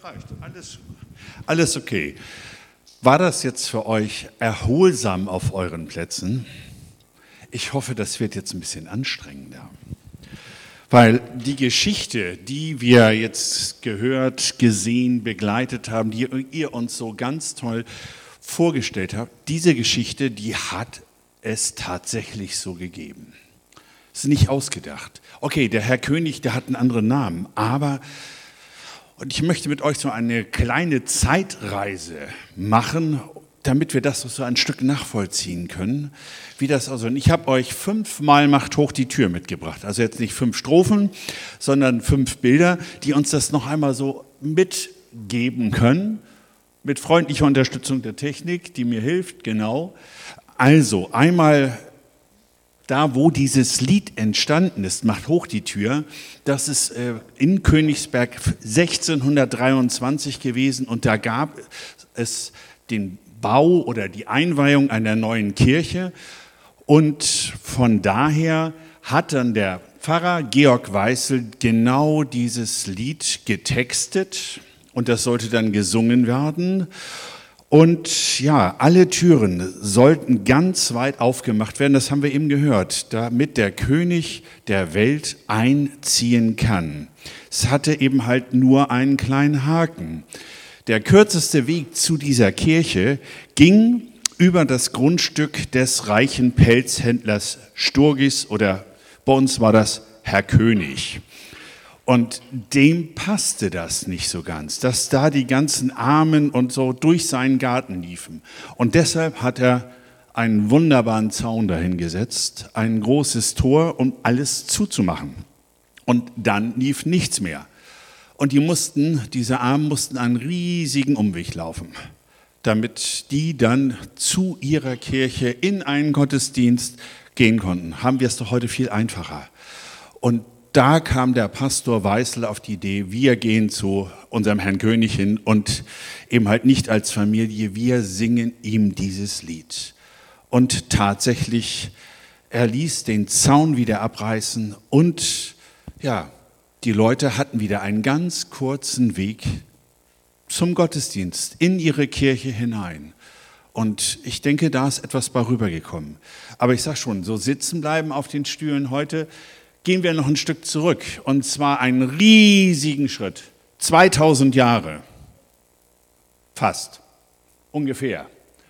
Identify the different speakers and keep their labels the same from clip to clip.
Speaker 1: reicht. Alles okay. War das jetzt für euch erholsam auf euren Plätzen? Ich hoffe, das wird jetzt ein bisschen anstrengender. Weil die Geschichte, die wir jetzt gehört, gesehen, begleitet haben, die ihr uns so ganz toll vorgestellt habt, diese Geschichte, die hat es tatsächlich so gegeben. Ist nicht ausgedacht. Okay, der Herr König, der hat einen anderen Namen, aber, und ich möchte mit euch so eine kleine Zeitreise machen, damit wir das so ein Stück nachvollziehen können, wie das also. Und ich habe euch 5-mal Macht hoch die Tür mitgebracht. Also jetzt nicht 5 Strophen, sondern 5 Bilder, die uns das noch einmal so mitgeben können, mit freundlicher Unterstützung der Technik, die mir hilft, genau. Also einmal da, wo dieses Lied entstanden ist, Macht hoch die Tür, das ist in Königsberg 1623 gewesen und da gab es den Bau oder die Einweihung einer neuen Kirche und von daher hat dann der Pfarrer Georg Weißel genau dieses Lied getextet und das sollte dann gesungen werden. Und ja, alle Türen sollten ganz weit aufgemacht werden, das haben wir eben gehört, damit der König der Welt einziehen kann. Es hatte eben halt nur einen kleinen Haken. Der kürzeste Weg zu dieser Kirche ging über das Grundstück des reichen Pelzhändlers Sturgis oder bei uns war das Herr König. Und dem passte das nicht so ganz, dass da die ganzen Armen und so durch seinen Garten liefen. Und deshalb hat er einen wunderbaren Zaun dahingesetzt, ein großes Tor, um alles zuzumachen. Und dann lief nichts mehr. Und diese Armen mussten einen riesigen Umweg laufen, damit die dann zu ihrer Kirche in einen Gottesdienst gehen konnten. Haben wir es doch heute viel einfacher. Und da kam der Pastor Weißel auf die Idee, wir gehen zu unserem Herrn König hin und eben halt nicht als Familie, wir singen ihm dieses Lied. Und tatsächlich, er ließ den Zaun wieder abreißen und ja, die Leute hatten wieder einen ganz kurzen Weg zum Gottesdienst, in ihre Kirche hinein. Und ich denke, da ist etwas bei rübergekommen. Aber ich sage schon, so sitzen bleiben auf den Stühlen heute, gehen wir noch ein Stück zurück. Und zwar einen riesigen Schritt, 2000 Jahre, fast, ungefähr.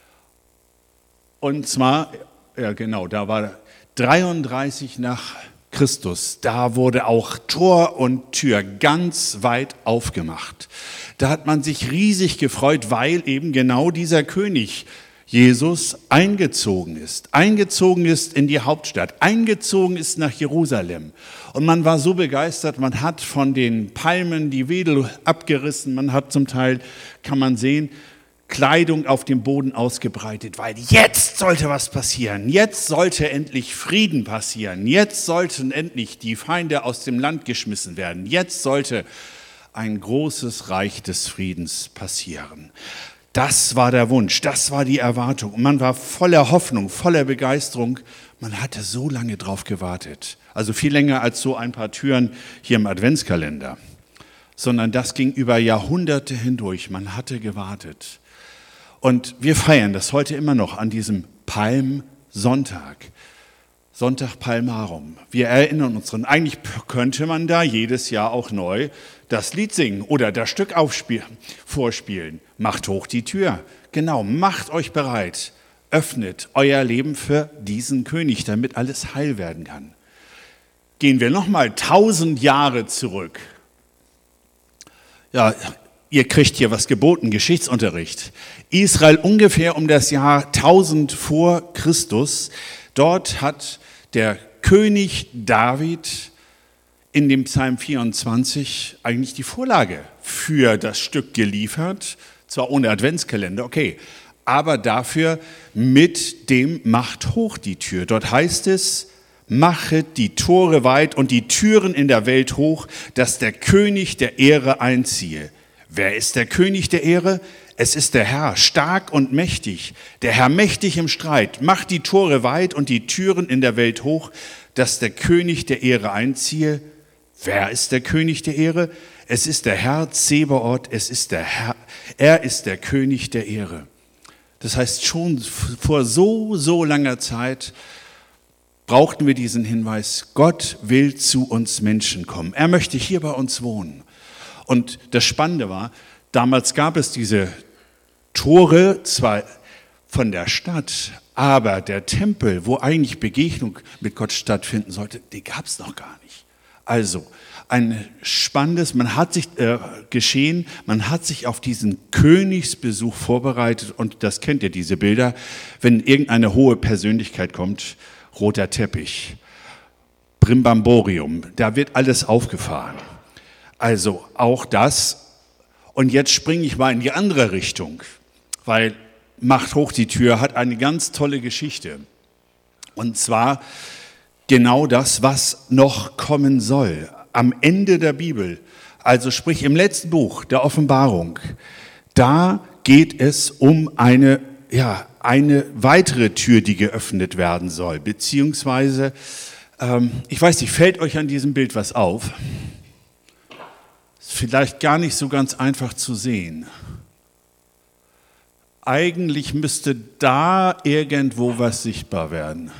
Speaker 1: Und zwar, ja genau, da war 33 nach Christus, da wurde auch Tor und Tür ganz weit aufgemacht. Da hat man sich riesig gefreut, weil eben genau dieser König Jesus eingezogen ist in die Hauptstadt, eingezogen ist nach Jerusalem. Und man war so begeistert, man hat von den Palmen die Wedel abgerissen, man hat zum Teil, kann man sehen, Kleidung auf dem Boden ausgebreitet, weil jetzt sollte was passieren, jetzt sollte endlich Frieden passieren, jetzt sollten endlich die Feinde aus dem Land geschmissen werden, jetzt sollte ein großes Reich des Friedens passieren. Das war der Wunsch, das war die Erwartung und man war voller Hoffnung, voller Begeisterung, man hatte so lange drauf gewartet, also viel länger als so ein paar Türen hier im Adventskalender, sondern das ging über Jahrhunderte hindurch, man hatte gewartet. Und wir feiern das heute immer noch an diesem Palmsonntag, Sonntag Palmarum. Wir erinnern uns dran, eigentlich könnte man da jedes Jahr auch neu das Lied singen oder das Stück vorspielen. Macht hoch die Tür. Genau, macht euch bereit. Öffnet euer Leben für diesen König, damit alles heil werden kann. Gehen wir nochmal 1000 Jahre zurück. Ja, ihr kriegt hier was geboten, Geschichtsunterricht. Israel ungefähr um das Jahr 1000 vor Christus. Dort hat der König David in dem Psalm 24 eigentlich die Vorlage für das Stück geliefert. Zwar ohne Adventskalender, okay, aber dafür mit dem Macht hoch die Tür. Dort heißt es, machet die Tore weit und die Türen in der Welt hoch, dass der König der Ehre einziehe. Wer ist der König der Ehre? Es ist der Herr, stark und mächtig, der Herr mächtig im Streit. Macht die Tore weit und die Türen in der Welt hoch, dass der König der Ehre einziehe. Wer ist der König der Ehre? Es ist der Herr Zebaoth, es ist der Herr, er ist der König der Ehre. Das heißt, schon vor so langer Zeit brauchten wir diesen Hinweis, Gott will zu uns Menschen kommen. Er möchte hier bei uns wohnen. Und das Spannende war, damals gab es diese Tore, zwar von der Stadt, aber der Tempel, wo eigentlich Begegnung mit Gott stattfinden sollte, die gab es noch gar nicht. Also ein spannendes, man hat sich auf diesen Königsbesuch vorbereitet und das kennt ihr, diese Bilder, wenn irgendeine hohe Persönlichkeit kommt, roter Teppich, Brimbamborium, da wird alles aufgefahren. Also auch das. Und jetzt springe ich mal in die andere Richtung, weil Macht hoch die Tür hat eine ganz tolle Geschichte. Und zwar genau das, was noch kommen soll. Am Ende der Bibel, also sprich im letzten Buch der Offenbarung, da geht es um eine weitere Tür, die geöffnet werden soll. Beziehungsweise, ich weiß nicht, fällt euch an diesem Bild was auf? Ist vielleicht gar nicht so ganz einfach zu sehen. Eigentlich müsste da irgendwo was sichtbar werden.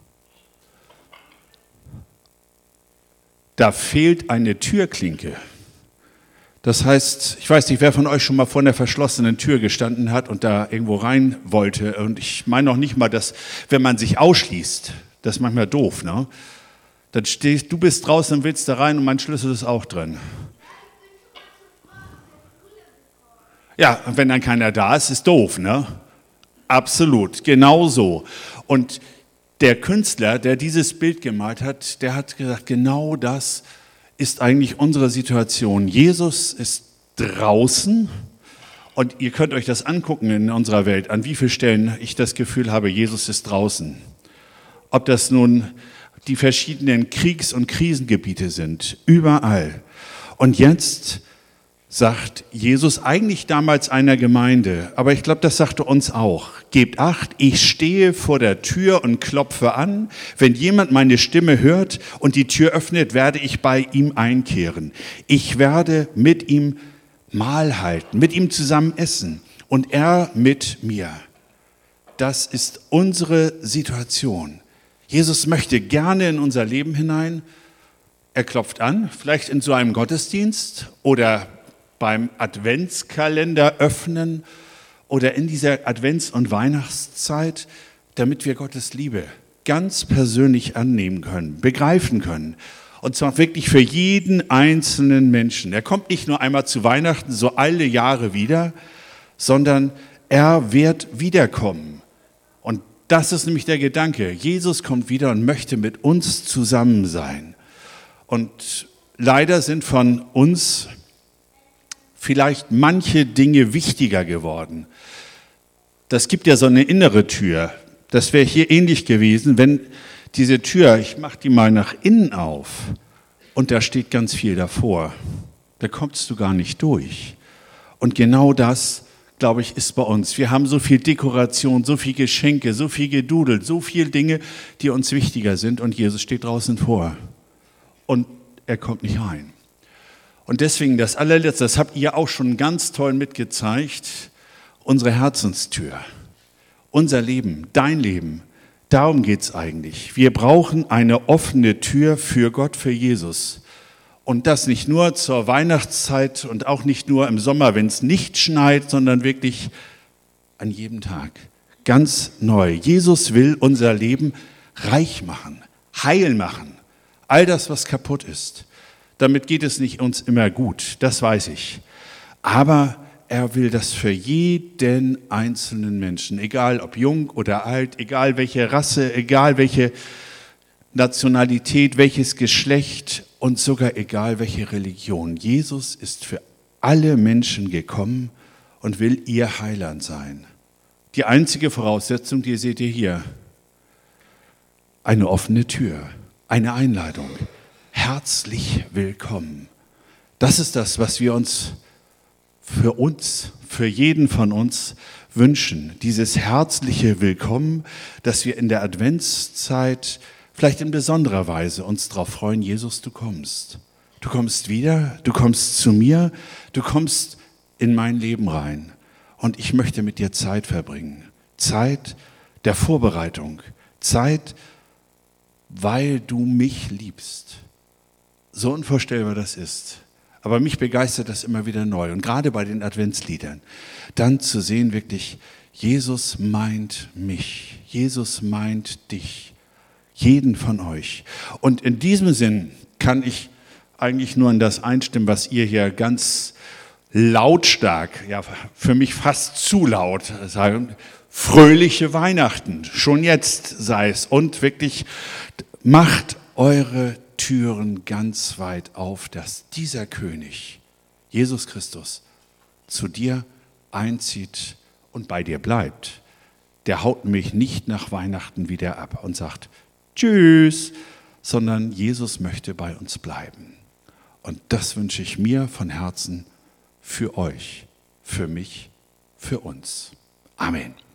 Speaker 1: Da fehlt eine Türklinke. Das heißt, ich weiß nicht, wer von euch schon mal vor einer verschlossenen Tür gestanden hat und da irgendwo rein wollte. Und ich meine noch nicht mal, dass, wenn man sich ausschließt, das ist manchmal doof, ne? Dann stehst du bist draußen und willst da rein und mein Schlüssel ist auch drin. Ja, wenn dann keiner da ist, ist doof, ne? Absolut, genau so. Und der Künstler, der dieses Bild gemalt hat, der hat gesagt, genau das ist eigentlich unsere Situation. Jesus ist draußen und ihr könnt euch das angucken in unserer Welt, an wie vielen Stellen ich das Gefühl habe, Jesus ist draußen. Ob das nun die verschiedenen Kriegs- und Krisengebiete sind, überall. Und jetzt sagt Jesus eigentlich damals einer Gemeinde, aber ich glaube, das sagte uns auch. Gebt Acht, ich stehe vor der Tür und klopfe an. Wenn jemand meine Stimme hört und die Tür öffnet, werde ich bei ihm einkehren. Ich werde mit ihm Mahl halten, mit ihm zusammen essen und er mit mir. Das ist unsere Situation. Jesus möchte gerne in unser Leben hinein. Er klopft an, vielleicht in so einem Gottesdienst oder beim Adventskalender öffnen oder in dieser Advents- und Weihnachtszeit, damit wir Gottes Liebe ganz persönlich annehmen können, begreifen können. Und zwar wirklich für jeden einzelnen Menschen. Er kommt nicht nur einmal zu Weihnachten, so alle Jahre wieder, sondern er wird wiederkommen. Und das ist nämlich der Gedanke. Jesus kommt wieder und möchte mit uns zusammen sein. Und leider sind von uns vielleicht manche Dinge wichtiger geworden. Das gibt ja so eine innere Tür. Das wäre hier ähnlich gewesen, wenn diese Tür, ich mache die mal nach innen auf und da steht ganz viel davor. Da kommst du gar nicht durch. Und genau das, glaube ich, ist bei uns. Wir haben so viel Dekoration, so viel Geschenke, so viel Gedudel, so viele Dinge, die uns wichtiger sind und Jesus steht draußen vor. Und er kommt nicht rein. Und deswegen das allerletzte, das habt ihr auch schon ganz toll mitgezeigt, unsere Herzenstür, unser Leben, dein Leben, darum geht es eigentlich. Wir brauchen eine offene Tür für Gott, für Jesus. Und das nicht nur zur Weihnachtszeit und auch nicht nur im Sommer, wenn es nicht schneit, sondern wirklich an jedem Tag. Ganz neu. Jesus will unser Leben reich machen, heil machen. All das, was kaputt ist. Damit geht es nicht uns immer gut, das weiß ich. Aber er will das für jeden einzelnen Menschen, egal ob jung oder alt, egal welche Rasse, egal welche Nationalität, welches Geschlecht und sogar egal welche Religion. Jesus ist für alle Menschen gekommen und will ihr Heiland sein. Die einzige Voraussetzung, die seht ihr hier, eine offene Tür, eine Einladung. Herzlich willkommen. Das ist das, was wir uns, für jeden von uns wünschen. Dieses herzliche Willkommen, dass wir in der Adventszeit vielleicht in besonderer Weise uns darauf freuen, Jesus, du kommst. Du kommst wieder, du kommst zu mir, du kommst in mein Leben rein. Und ich möchte mit dir Zeit verbringen. Zeit der Vorbereitung. Zeit, weil du mich liebst. So unvorstellbar das ist. Aber mich begeistert das immer wieder neu. Und gerade bei den Adventsliedern. Dann zu sehen wirklich, Jesus meint mich. Jesus meint dich. Jeden von euch. Und in diesem Sinn kann ich eigentlich nur in das einstimmen, was ihr hier ganz lautstark, ja für mich fast zu laut sagen, fröhliche Weihnachten, schon jetzt sei es. Und wirklich macht eure Türen ganz weit auf, dass dieser König, Jesus Christus, zu dir einzieht und bei dir bleibt. Der haut mich nicht nach Weihnachten wieder ab und sagt, tschüss, sondern Jesus möchte bei uns bleiben. Und das wünsche ich mir von Herzen für euch, für mich, für uns. Amen.